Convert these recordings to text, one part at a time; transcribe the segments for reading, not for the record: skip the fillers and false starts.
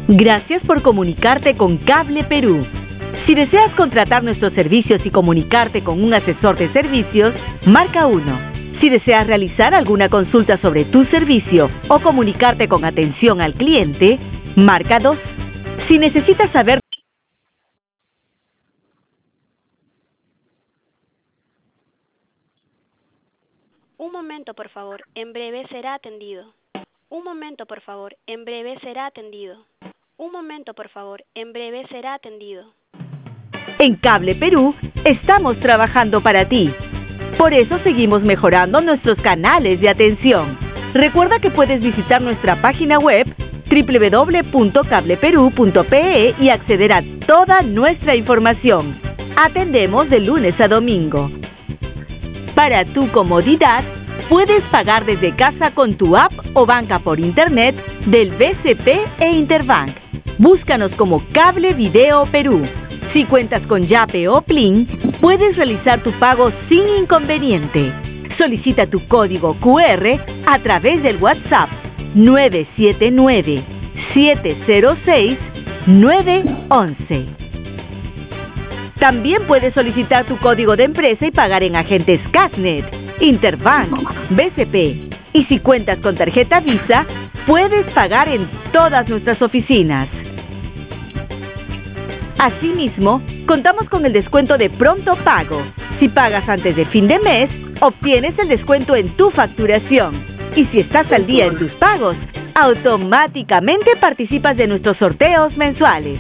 Gracias por comunicarte con Cable Perú. Si deseas contratar nuestros servicios y comunicarte con un asesor de servicios, marca 1. Si deseas realizar alguna consulta sobre tu servicio o comunicarte con atención al cliente, marca 2. Si necesitas saber... Un momento, por favor. En breve será atendido. Un momento, por favor. En breve será atendido. Un momento, por favor. En breve será atendido. En Cable Perú, estamos trabajando para ti. Por eso seguimos mejorando nuestros canales de atención. Recuerda que puedes visitar nuestra página web www.cableperu.pe y acceder a toda nuestra información. Atendemos de lunes a domingo. Para tu comodidad, puedes pagar desde casa con tu app o banca por internet del BCP e Interbank. Búscanos como Cable Video Perú. Si cuentas con Yape o Plin, puedes realizar tu pago sin inconveniente. Solicita tu código QR a través del WhatsApp 979-706-911. También puedes solicitar tu código de empresa y pagar en agentes Casnet, Interbank, BCP. Y si cuentas con tarjeta Visa, puedes pagar en todas nuestras oficinas. Asimismo, contamos con el descuento de pronto pago. Si pagas antes de fin de mes, obtienes el descuento en tu facturación. Y si estás al día en tus pagos, automáticamente participas de nuestros sorteos mensuales.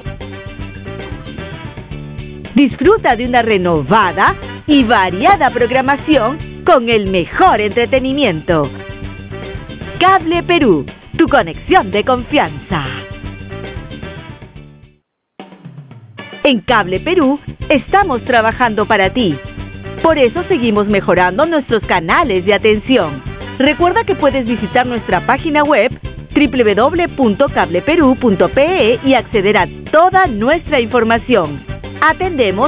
Disfruta de una renovada y variada programación con el mejor entretenimiento. Cable Perú, tu conexión de confianza. En Cable Perú, estamos trabajando para ti. Por eso seguimos mejorando nuestros canales de atención. Recuerda que puedes visitar nuestra página web www.cableperu.pe y acceder a toda nuestra información. Atendemos